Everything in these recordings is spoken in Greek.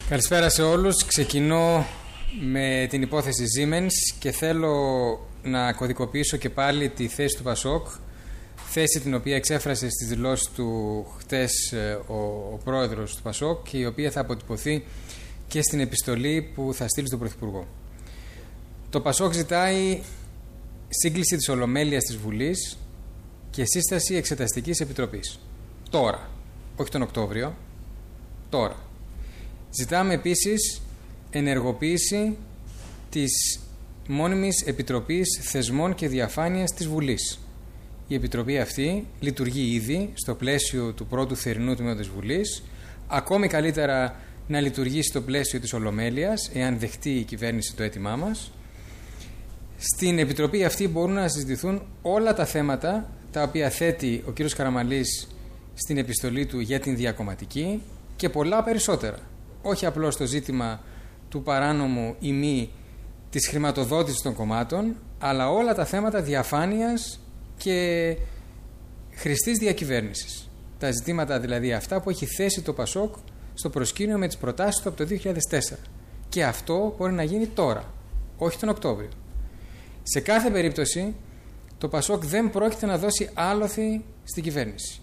Καλησπέρα σε όλους. Ξεκινώ με την υπόθεση Siemens και θέλω να κωδικοποιήσω και πάλι τη θέση του Πασόκ, θέση την οποία εξέφρασε στις δηλώσεις του χτες ο πρόεδρος του Πασόκ και η οποία θα αποτυπωθεί και στην επιστολή που θα στείλει στον Πρωθυπουργό. Το Πασόκ ζητάει σύγκληση της Ολομέλειας της Βουλής και σύσταση εξεταστικής επιτροπής. Τώρα, όχι τον Οκτώβριο, τώρα. Ζητάμε επίσης ενεργοποίηση της μόνιμης Επιτροπής Θεσμών και Διαφάνειας της Βουλής. Η Επιτροπή αυτή λειτουργεί ήδη στο πλαίσιο του πρώτου θερινού τμήματος της Βουλής, ακόμη καλύτερα να λειτουργήσει στο πλαίσιο της Ολομέλειας, εάν δεχτεί η κυβέρνηση το αίτημά μας. Στην Επιτροπή αυτή μπορούν να συζητηθούν όλα τα θέματα τα οποία θέτει ο κ. Καραμανλής στην επιστολή του για την διακομματική και πολλά περισσότερα. Όχι απλώς το ζήτημα του παράνομου ή μη της χρηματοδότησης των κομμάτων, αλλά όλα τα θέματα διαφάνειας και χρηστής διακυβέρνησης. Τα ζητήματα δηλαδή αυτά που έχει θέσει το Πασόκ στο προσκήνιο με τις προτάσεις του από το 2004. Και αυτό μπορεί να γίνει τώρα, όχι τον Οκτώβριο. Σε κάθε περίπτωση το Πασόκ δεν πρόκειται να δώσει άλοθη στην κυβέρνηση.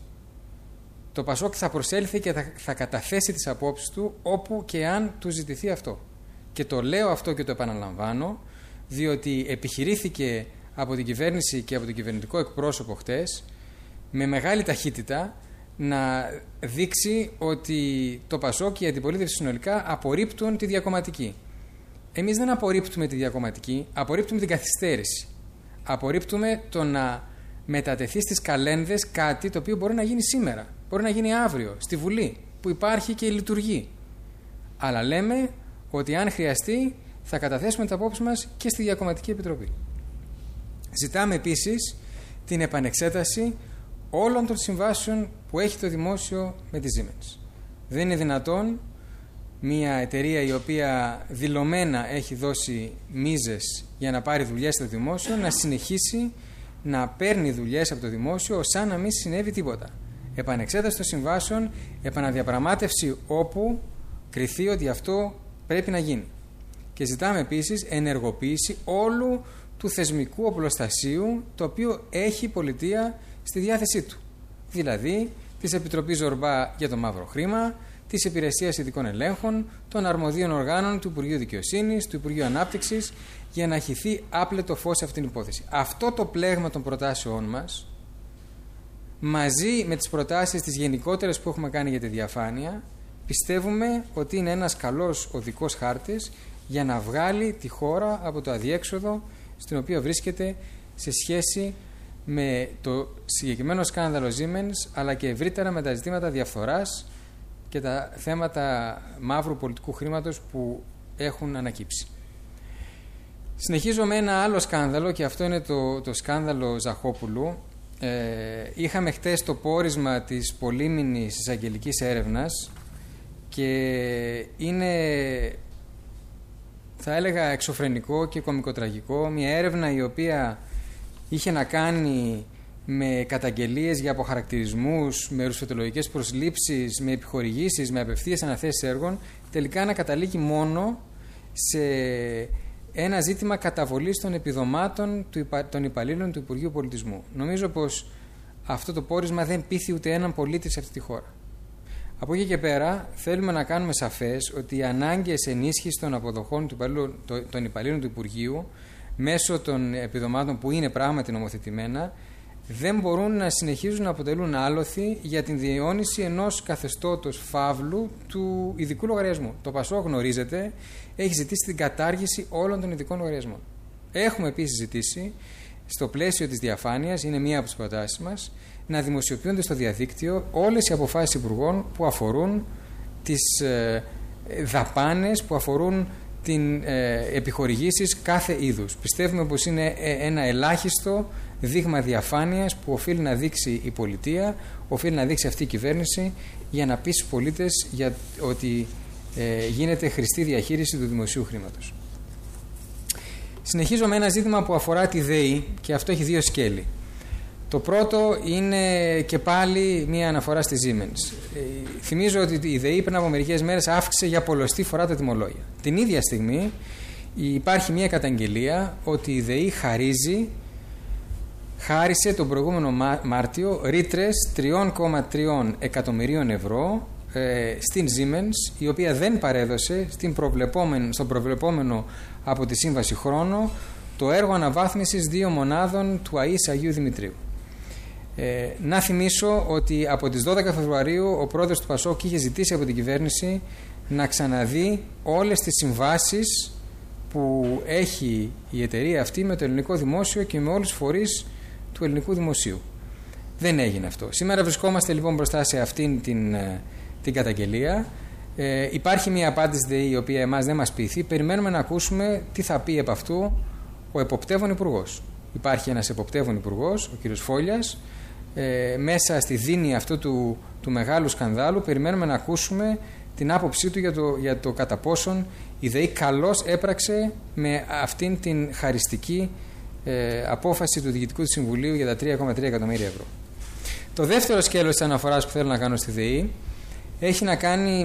Το Πασόκ θα προσέλθει και θα καταθέσει τις απόψεις του όπου και αν του ζητηθεί αυτό. Και το λέω αυτό και το επαναλαμβάνω, διότι επιχειρήθηκε από την κυβέρνηση και από τον κυβερνητικό εκπρόσωπο χτες με μεγάλη ταχύτητα να δείξει ότι το Πασόκ και η αντιπολίτευση συνολικά απορρίπτουν τη διακομματική. Εμείς δεν απορρίπτουμε τη διακομματική, απορρίπτουμε την καθυστέρηση. Απορρίπτουμε το να μετατεθεί στις καλένδες κάτι το οποίο μπορεί να γίνει σήμερα, μπορεί να γίνει αύριο στη Βουλή που υπάρχει και λειτουργεί. Αλλά λέμε ότι αν χρειαστεί θα καταθέσουμε τα απόψεις μας και στη Διακομματική Επιτροπή. Ζητάμε επίσης την επανεξέταση όλων των συμβάσεων που έχει το δημόσιο με τη Siemens. Δεν είναι δυνατόν μια εταιρεία η οποία δηλωμένα έχει δώσει μίζες για να πάρει δουλειές στο δημόσιο να συνεχίσει να παίρνει δουλειές από το δημόσιο σαν να μην συνέβη τίποτα. Επανεξέταση των συμβάσεων, επαναδιαπραγμάτευση όπου κριθεί ότι αυτό πρέπει να γίνει. Και ζητάμε επίσης ενεργοποίηση όλου του θεσμικού οπλοστασίου το οποίο έχει η πολιτεία στη διάθεσή του. Δηλαδή της Επιτροπής Ζορμπά για το μαύρο χρήμα, της Υπηρεσίας Ειδικών Ελέγχων, των αρμοδίων οργάνων του Υπουργείου Δικαιοσύνης, του Υπουργείου Ανάπτυξης, για να χυθεί άπλετο φως σε αυτήν την υπόθεση. Αυτό το πλέγμα των προτάσεών μας, μαζί με τις προτάσεις τις γενικότερες που έχουμε κάνει για τη διαφάνεια, πιστεύουμε ότι είναι ένας καλός οδικός χάρτης για να βγάλει τη χώρα από το αδιέξοδο στην οποία βρίσκεται σε σχέση με το συγκεκριμένο σκάνδαλο Siemens, αλλά και ευρύτερα με τα ζητήματα διαφθοράς και τα θέματα μαύρου πολιτικού χρήματος που έχουν ανακύψει. Συνεχίζω με ένα άλλο σκάνδαλο και αυτό είναι το σκάνδαλο Ζαχόπουλου. Είχαμε χτες το πόρισμα της πολύμηνης εισαγγελικής έρευνας και είναι, θα έλεγα, εξωφρενικό και κωμικοτραγικό. Μια έρευνα η οποία είχε να κάνει με καταγγελίες για αποχαρακτηρισμούς, με ρουσφετολογικές προσλήψεις, με επιχορηγήσεις, με απευθείας αναθέσεις έργων, τελικά να καταλήγει μόνο σε ένα ζήτημα καταβολής των επιδομάτων των υπαλλήλων του Υπουργείου Πολιτισμού. Νομίζω πως αυτό το πόρισμα δεν πείθει ούτε έναν πολίτη σε αυτή τη χώρα. Από εκεί και πέρα θέλουμε να κάνουμε σαφές ότι οι ανάγκες ενίσχυσης των αποδοχών των υπαλλήλων του Υπουργείου μέσω των επιδομάτων που είναι πράγματι νομοθετημένα δεν μπορούν να συνεχίζουν να αποτελούν άλοθη για την διαιώνιση ενός καθεστώτος φαύλου του ειδικού λογαριασμού. Το Πασόκ, γνωρίζετε, έχει ζητήσει την κατάργηση όλων των ειδικών λογαριασμών. Έχουμε επίσης ζητήσει, στο πλαίσιο της διαφάνειας, είναι μία από τις προτάσεις μας, να δημοσιοποιούνται στο διαδίκτυο όλες οι αποφάσεις υπουργών που αφορούν τις δαπάνες, που αφορούν την επιχορηγήσεις κάθε είδους. Πιστεύουμε πως είναι ένα ελάχιστο δείγμα διαφάνειας που οφείλει να δείξει η πολιτεία, οφείλει να δείξει αυτή η κυβέρνηση για να πει στους πολίτες για ότι γίνεται χρηστή διαχείριση του δημοσίου χρήματος. Συνεχίζω με ένα ζήτημα που αφορά τη ΔΕΗ και αυτό έχει δύο σκέλη. Το πρώτο είναι και πάλι μία αναφορά στη Siemens. Θυμίζω ότι η ΔΕΗ πριν από μερικές μέρες αύξησε για πολλοστή φορά τα τιμολόγια. Την ίδια στιγμή υπάρχει μία καταγγελία ότι η ΔΕΗ χάρισε τον προηγούμενο Μάρτιο ρήτρες 3,3 εκατομμυρίων ευρώ στην Siemens, η οποία δεν παρέδωσε στον προβλεπόμενο από τη Σύμβαση χρόνο το έργο αναβάθμισης 2 μονάδων του ΑΕΣ Αγίου Δημητρίου. Να θυμίσω ότι από τις 12 Φεβρουαρίου ο πρόεδρος του ΠΑΣΟΚ είχε ζητήσει από την κυβέρνηση να ξαναδεί όλες τις συμβάσεις που έχει η εταιρεία αυτή με το ελληνικό δημόσιο και με όλους τους φορείς του ελληνικού δημοσίου. Δεν έγινε αυτό. Σήμερα βρισκόμαστε λοιπόν μπροστά σε αυτήν την καταγγελία. Υπάρχει μια απάντηση ΔΕΗ η οποία εμάς δεν μας πείθει. Περιμένουμε να ακούσουμε τι θα πει επ' αυτού ο εποπτεύων υπουργός. Υπάρχει ένας εποπτεύων υπουργός, ο κ. Φόλιας. Μέσα στη δίνη αυτού του μεγάλου σκανδάλου περιμένουμε να ακούσουμε την άποψή του για το κατά πόσον η ΔΕΗ καλώς έπραξε με αυτήν την χαριστική απόφαση του Διοικητικού του Συμβουλίου για τα 3,3 εκατομμύρια ευρώ. Το δεύτερο σκέλος της αναφοράς που θέλω να κάνω στη ΔΕΗ έχει να κάνει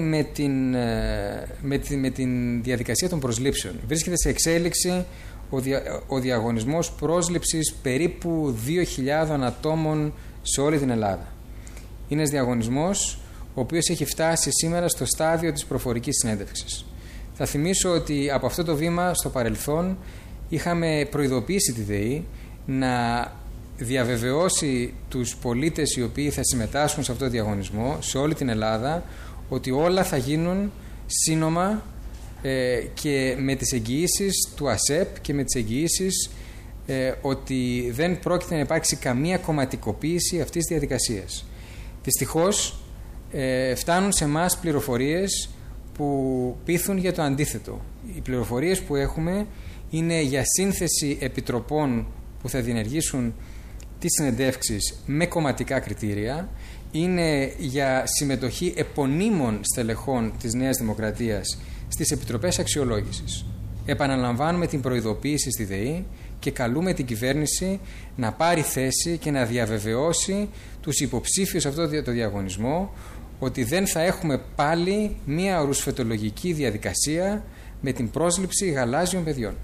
με την διαδικασία των προσλήψεων. Βρίσκεται σε εξέλιξη ο διαγωνισμός πρόσληψης περίπου 2.000 ατόμων σε όλη την Ελλάδα. Είναι ένας διαγωνισμός ο οποίος έχει φτάσει σήμερα στο στάδιο της προφορικής συνέντευξης. Θα θυμίσω ότι από αυτό το βήμα στο παρελθόν είχαμε προειδοποιήσει τη ΔΕΗ να διαβεβαιώσει τους πολίτες οι οποίοι θα συμμετάσχουν σε αυτό το διαγωνισμό σε όλη την Ελλάδα ότι όλα θα γίνουν σύνομα και με τις εγγυήσεις του ΑΣΕΠ και με τις εγγυήσεις ότι δεν πρόκειται να υπάρξει καμία κομματικοποίηση αυτής της διαδικασίας. Δυστυχώς φτάνουν σε εμάς πληροφορίες που πείθουν για το αντίθετο. Οι πληροφορίες που έχουμε είναι για σύνθεση επιτροπών που θα διενεργήσουν τις συνεντεύξεις με κομματικά κριτήρια, είναι για συμμετοχή επωνύμων στελεχών της Νέας Δημοκρατίας στις επιτροπές αξιολόγησης. Επαναλαμβάνουμε την προειδοποίηση στη ΔΕΗ και καλούμε την κυβέρνηση να πάρει θέση και να διαβεβαιώσει τους υποψήφιους σε αυτό το διαγωνισμό ότι δεν θα έχουμε πάλι μία ρουσφετολογική διαδικασία με την πρόσληψη γαλάζιων παιδιών.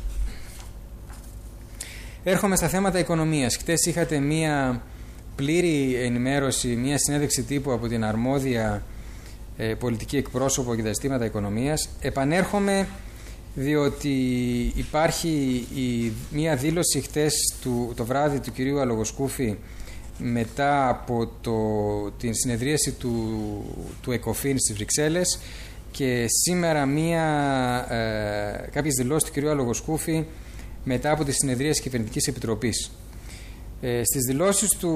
Έρχομαι στα θέματα οικονομίας. Χτες είχατε μία πλήρη ενημέρωση, μία συνέντευξη τύπου από την αρμόδια πολιτική εκπρόσωπο για τα ζητήματα οικονομίας. Επανέρχομαι διότι υπάρχει μία δήλωση χτες το βράδυ του κυρίου Αλογοσκούφη μετά από την συνεδρίαση του ΕΚΟΦΗΝ στις Βρυξέλλες και σήμερα κάποιες δηλώσεις του κυρίου Αλογοσκούφη μετά από τη συνεδρίαση της Κυβερνητικής Επιτροπής. Στις δηλώσεις του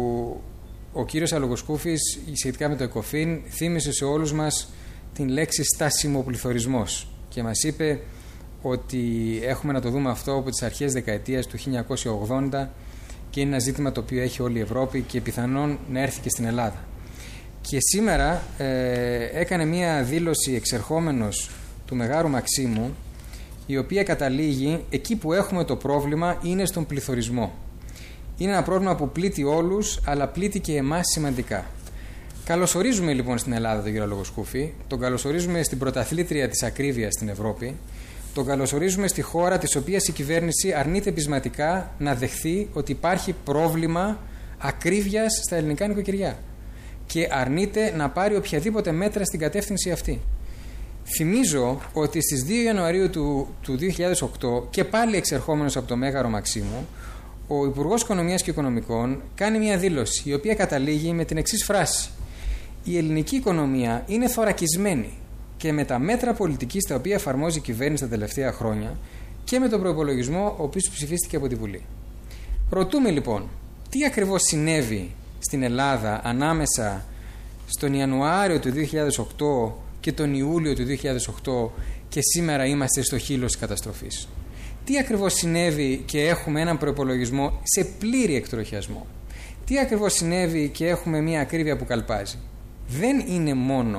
ο κύριος Αλογοσκούφης σχετικά με το ΕΚΟΦΗΝ θύμισε σε όλους μας την λέξη στασιμοπληθωρισμός και μας είπε ότι έχουμε να το δούμε αυτό από τις αρχές δεκαετίας του 1980 και είναι ένα ζήτημα το οποίο έχει όλη η Ευρώπη και πιθανόν να έρθει και στην Ελλάδα. Και σήμερα έκανε μία δήλωση εξερχόμενος του Μεγάρου Μαξίμου, η οποία καταλήγει εκεί που έχουμε το πρόβλημα είναι στον πληθωρισμό. Είναι ένα πρόβλημα που πλήττει όλους, αλλά πλήττει και εμάς σημαντικά. Καλωσορίζουμε λοιπόν στην Ελλάδα τον κύριο Αλογοσκούφη, τον καλωσορίζουμε στην πρωταθλήτρια της ακρίβειας στην Ευρώπη, τον καλωσορίζουμε στη χώρα της οποίας η κυβέρνηση αρνείται πεισματικά να δεχθεί ότι υπάρχει πρόβλημα ακρίβειας στα ελληνικά νοικοκυριά και αρνείται να πάρει οποιαδήποτε μέτρα στην κατεύθυνση αυτή. Θυμίζω ότι στις 2 Ιανουαρίου του 2008 και πάλι εξερχόμενος από το Μέγαρο Μαξίμου, ο Υπουργός Οικονομίας και Οικονομικών κάνει μια δήλωση η οποία καταλήγει με την εξής φράση: η ελληνική οικονομία είναι θωρακισμένη και με τα μέτρα πολιτικής τα οποία εφαρμόζει η κυβέρνηση τα τελευταία χρόνια και με τον προϋπολογισμό ο οποίος ψηφίστηκε από τη Βουλή. Ρωτούμε λοιπόν, τι ακριβώς συνέβη στην Ελλάδα ανάμεσα στον Ιανουάριο του 2008 και τον Ιούλιο του 2008 και σήμερα είμαστε στο χείλος της καταστροφής. Τι ακριβώς συνέβη και έχουμε έναν προϋπολογισμό σε πλήρη εκτροχιασμό. Τι ακριβώς συνέβη και έχουμε μια ακρίβεια που καλπάζει. Δεν είναι μόνο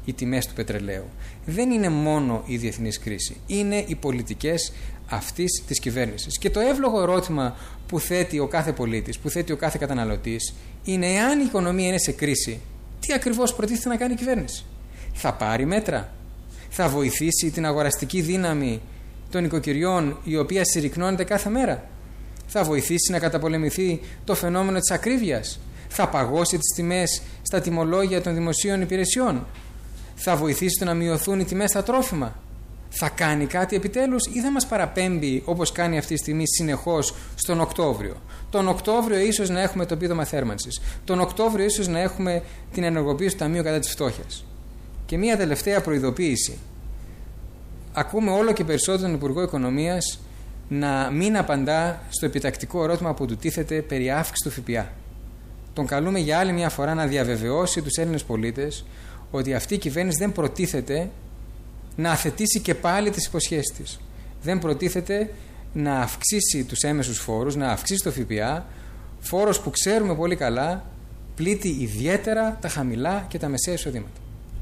οι τιμές του πετρελαίου. Δεν είναι μόνο η διεθνής κρίση, είναι οι πολιτικές αυτής της κυβέρνησης. Και το εύλογο ερώτημα που θέτει ο κάθε πολίτης, που θέτει ο κάθε καταναλωτής, είναι εάν η οικονομία είναι σε κρίση, τι ακριβώς προτίθεται να κάνει η κυβέρνηση? Θα πάρει μέτρα? Θα βοηθήσει την αγοραστική δύναμη των οικοκυριών, η οποία συρρυκνώνεται κάθε μέρα? Θα βοηθήσει να καταπολεμηθεί το φαινόμενο της ακρίβειας? Θα παγώσει τις τιμές στα τιμολόγια των δημοσίων υπηρεσιών? Θα βοηθήσει το να μειωθούν οι τιμές στα τρόφιμα? Θα κάνει κάτι επιτέλους ή θα μας παραπέμπει, όπως κάνει αυτή τη στιγμή συνεχώς, στον Οκτώβριο? Τον Οκτώβριο ίσως να έχουμε το επίδομα θέρμανσης. Τον Οκτώβριο ίσως να έχουμε την ενεργοποίηση του Ταμείου κατά της φτώχειας. Και μία τελευταία προειδοποίηση. Ακούμε όλο και περισσότερο τον Υπουργό Οικονομίας να μην απαντά στο επιτακτικό ερώτημα που του τίθεται περί αύξησης του ΦΠΑ. Τον καλούμε για άλλη μια φορά να διαβεβαιώσει τους Έλληνες πολίτες ότι αυτή η κυβέρνηση δεν προτίθεται να αθετήσει και πάλι τις υποσχέσεις της. Δεν προτίθεται να αυξήσει τους έμεσους φόρους, να αυξήσει το ΦΠΑ, φόρος που ξέρουμε πολύ καλά πλήττει ιδιαίτερα τα χαμηλά και τα μεσαία εισοδήματα.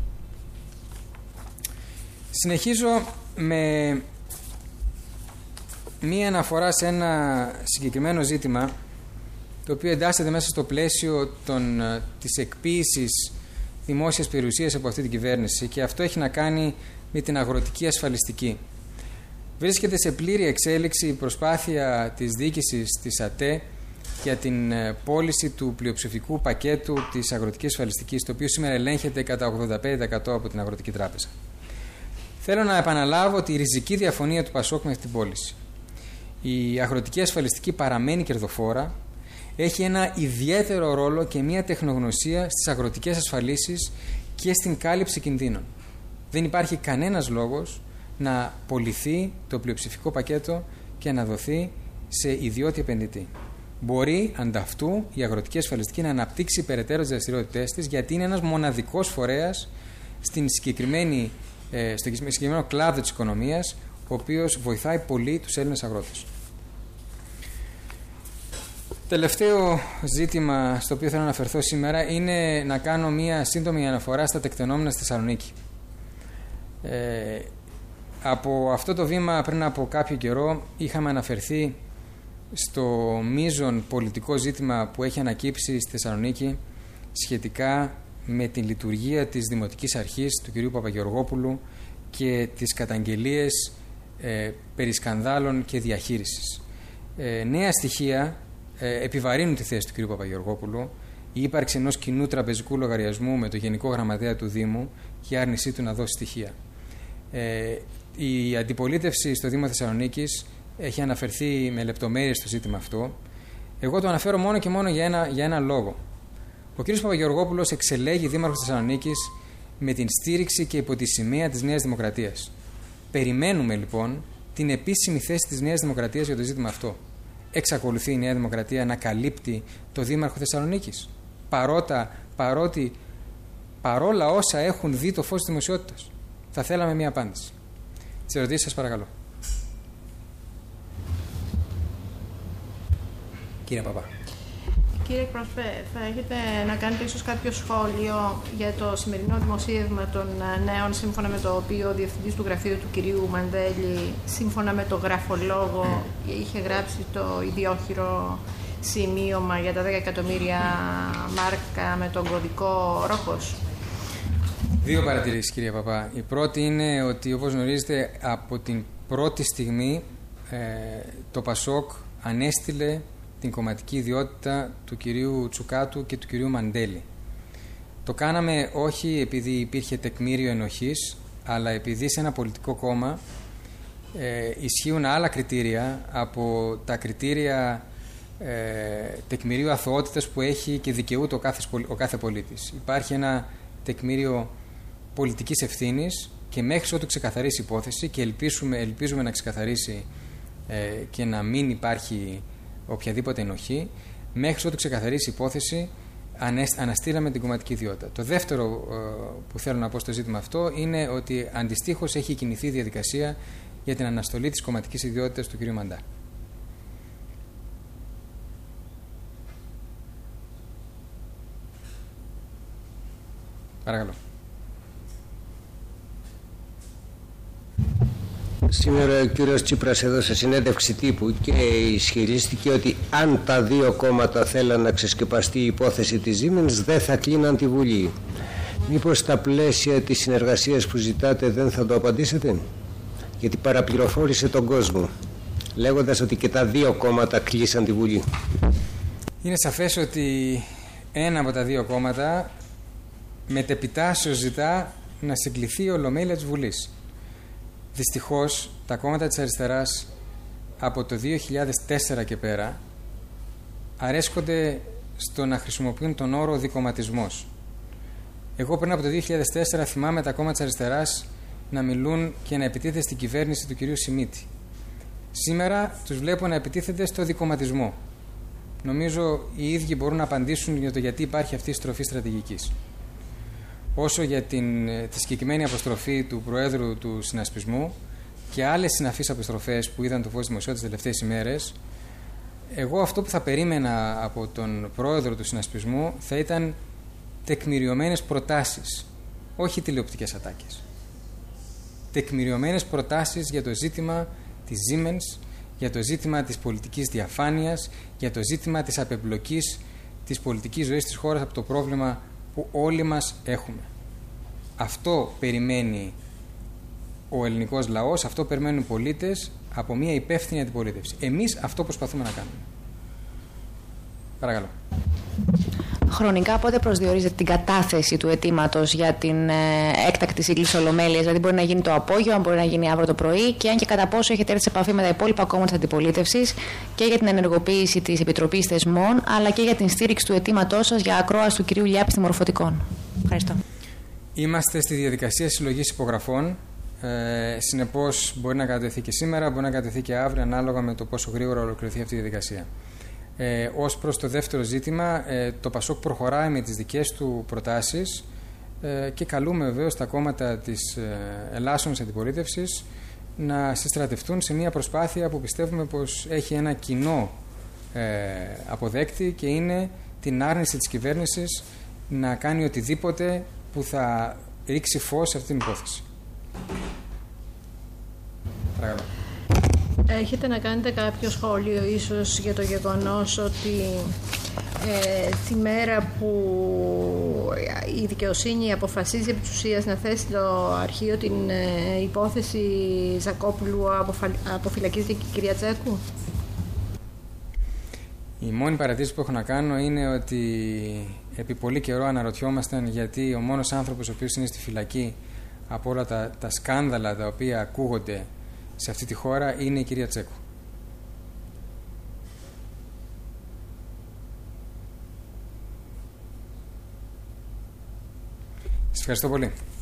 Συνεχίζω με μία αναφορά σε ένα συγκεκριμένο ζήτημα, το οποίο εντάσσεται μέσα στο πλαίσιο της εκποίησης δημόσιας περιουσίας από αυτή την κυβέρνηση, και αυτό έχει να κάνει με την αγροτική ασφαλιστική. Βρίσκεται σε πλήρη εξέλιξη η προσπάθεια της διοίκησης της ΑΤΕ για την πώληση του πλειοψηφικού πακέτου της αγροτικής ασφαλιστικής, το οποίο σήμερα ελέγχεται κατά 85% από την Αγροτική Τράπεζα. Θέλω να επαναλάβω τη ριζική διαφωνία του ΠΑΣΟΚ με αυτή την πώληση. Η αγροτική ασφαλιστική παραμένει κερδοφόρα, έχει ένα ιδιαίτερο ρόλο και μια τεχνογνωσία στις αγροτικές ασφαλίσεις και στην κάλυψη κινδύνων. Δεν υπάρχει κανένας λόγος να πωληθεί το πλειοψηφικό πακέτο και να δοθεί σε ιδιώτη επενδυτή. Μπορεί ανταυτού η αγροτική ασφαλιστική να αναπτύξει περαιτέρω τις δραστηριότητές της, γιατί είναι ένας μοναδικός φορέας στο συγκεκριμένο κλάδο της οικονομίας, ο οποίος βοηθάει πολύ τους Έλληνες αγρότες. Τελευταίο ζήτημα στο οποίο θέλω να αναφερθώ σήμερα είναι να κάνω μία σύντομη αναφορά στα τεκτενόμενα στη Θεσσαλονίκη. Από αυτό το βήμα πριν από κάποιο καιρό είχαμε αναφερθεί στο μείζον πολιτικό ζήτημα που έχει ανακύψει στη Θεσσαλονίκη σχετικά με την λειτουργία της Δημοτικής Αρχής του κ. Παπαγεωργόπουλου και τις καταγγελίες περί σκανδάλων και διαχείρισης. Νέα στοιχεία επιβαρύνουν τη θέση του κ. Παπαγεωργόπουλου, η ύπαρξη ενός κοινού τραπεζικού λογαριασμού με το Γενικό Γραμματέα του Δήμου και η άρνησή του να δώσει στοιχεία. Η αντιπολίτευση στο Δήμο Θεσσαλονίκης έχει αναφερθεί με λεπτομέρειες στο ζήτημα αυτό. Εγώ το αναφέρω μόνο και μόνο για ένα λόγο. Ο κ. Παπαγεωργόπουλος εξελέγει δήμαρχος Θεσσαλονίκης με την στήριξη και υπό τη σημαία της Νέας Δημοκρατίας. Περιμένουμε λοιπόν την επίσημη θέση της Νέας Δημοκρατίας για το ζήτημα αυτό. Εξακολουθεί η Νέα Δημοκρατία να καλύπτει το δήμαρχο Θεσσαλονίκης, παρόλα όσα έχουν δει το φως της δημοσιότητας? Θα θέλαμε μια απάντηση. Τις ερωτήσεις σας παρακαλώ. Κύριε Παπά. Κύριε εκπρόσωπε, θα έχετε να κάνετε ίσως κάποιο σχόλιο για το σημερινό δημοσίευμα των νέων, σύμφωνα με το οποίο ο διευθυντής του γραφείου του κυρίου Μαντέλη, σύμφωνα με το γραφολόγο, είχε γράψει το ιδιόχειρο σημείωμα για τα 10 εκατομμύρια μάρκα με τον κωδικό Ρόχος. Δύο παρατηρήσεις, κύριε Παπά. Η πρώτη είναι ότι, όπως γνωρίζετε, από την πρώτη στιγμή το ΠΑΣΟΚ ανέστηλε την κομματική ιδιότητα του κυρίου Τσουκάτου και του κυρίου Μαντέλη. Το κάναμε όχι επειδή υπήρχε τεκμήριο ενοχής, αλλά επειδή σε ένα πολιτικό κόμμα ισχύουν άλλα κριτήρια από τα κριτήρια τεκμηρίου αθωότητας που έχει και δικαιούται ο κάθε πολίτης. Υπάρχει ένα τεκμήριο πολιτικής ευθύνης και μέχρι ότου ξεκαθαρίσει η υπόθεση, και ελπίζουμε να ξεκαθαρίσει και να μην υπάρχει οποιαδήποτε ενοχή, μέχρι ότου ξεκαθαρίσει η υπόθεση, αναστήλαμε την κομματική ιδιότητα. Το δεύτερο που θέλω να πω στο ζήτημα αυτό είναι ότι αντιστοίχως έχει κινηθεί η διαδικασία για την αναστολή της κομματικής ιδιότητας του κ. Μαντά. Παρακαλώ. Σήμερα ο κύριος Τσίπρας έδωσε συνέντευξη τύπου και ισχυρίστηκε ότι αν τα δύο κόμματα θέλαν να ξεσκεπαστεί η υπόθεση της Siemens δεν θα κλείναν τη Βουλή. Μήπως στα πλαίσια της συνεργασίας που ζητάτε δεν θα το απαντήσετε? Γιατί παραπληροφόρησε τον κόσμο λέγοντας ότι και τα δύο κόμματα κλείσαν τη Βουλή. Είναι σαφές ότι ένα από τα δύο κόμματα μετεπιτάσσεως ζητά να συγκληθεί η Ολομέλεια της Βουλής. Δυστυχώς τα κόμματα της αριστεράς από το 2004 και πέρα αρέσκονται στο να χρησιμοποιούν τον όρο δικομματισμός. Εγώ πριν από το 2004 θυμάμαι τα κόμματα της αριστεράς να μιλούν και να επιτίθεται στην κυβέρνηση του κυρίου Σιμίτη. Σήμερα τους βλέπω να επιτίθεται στο δικομματισμό. Νομίζω οι ίδιοι μπορούν να απαντήσουν για το γιατί υπάρχει αυτή η στροφή στρατηγικής. Όσο για τη συγκεκριμένη αποστροφή του Προέδρου του Συνασπισμού και άλλες συναφείς αποστροφές που είδαν το φως δημοσιότητας τις τελευταίες ημέρες, εγώ αυτό που θα περίμενα από τον Πρόεδρο του Συνασπισμού θα ήταν τεκμηριωμένες προτάσεις, όχι τηλεοπτικές ατάκες. Τεκμηριωμένες προτάσεις για το ζήτημα της Siemens, για το ζήτημα της πολιτικής διαφάνειας, για το ζήτημα της απεμπλοκής της πολιτικής ζωής της χώρας από το πρόβλημα που όλοι μας έχουμε. Αυτό περιμένει ο ελληνικός λαός, αυτό περιμένουν οι πολίτες από μια υπεύθυνη αντιπολίτευση. Εμείς αυτό προσπαθούμε να κάνουμε. Παρακαλώ. Χρονικά πότε προσδιορίζετε την κατάθεση του αιτήματος για την έκτακτη σύγκληση Ολομέλειας? Δηλαδή μπορεί να γίνει το απόγευμα, μπορεί να γίνει αύριο το πρωί, και αν και κατά πόσο έχετε έρθει σε επαφή με τα υπόλοιπα κόμματα της αντιπολίτευσης και για την ενεργοποίηση της Επιτροπής Θεσμών, αλλά και για την στήριξη του αιτήματός σας για ακρόαση του κυρίου Λιάπη στη Μορφωτικών? Ευχαριστώ. Είμαστε στη διαδικασία συλλογής υπογραφών. Συνεπώς μπορεί να κατατεθεί και σήμερα, μπορεί να κατατεθεί και αύριο, ανάλογα με το πόσο γρήγορα ολοκληρωθεί αυτή η διαδικασία. Ως προς το δεύτερο ζήτημα, το ΠΑΣΟΚ προχωράει με τις δικές του προτάσεις και καλούμε βεβαίως τα κόμματα της ελάσσονης αντιπολίτευσης να συστρατευτούν σε μια προσπάθεια που πιστεύουμε πως έχει ένα κοινό αποδέκτη, και είναι την άρνηση της κυβέρνησης να κάνει οτιδήποτε που θα ρίξει φως σε αυτή την υπόθεση. Παρακαλώ. Έχετε να κάνετε κάποιο σχόλιο ίσως για το γεγονός ότι τη μέρα που η δικαιοσύνη αποφασίζει επί της ουσίας να θέσει στο αρχείο την υπόθεση Ζακόπουλου, αποφυλακίζεται και η κυρία Τσέκου? Η μόνη παρατήρηση που έχω να κάνω είναι ότι επί πολύ καιρό αναρωτιόμασταν γιατί ο μόνος άνθρωπος ο οποίος είναι στη φυλακή από όλα τα σκάνδαλα τα οποία ακούγονται σε αυτή τη χώρα είναι η κυρία Τσέκου. Σας ευχαριστώ πολύ.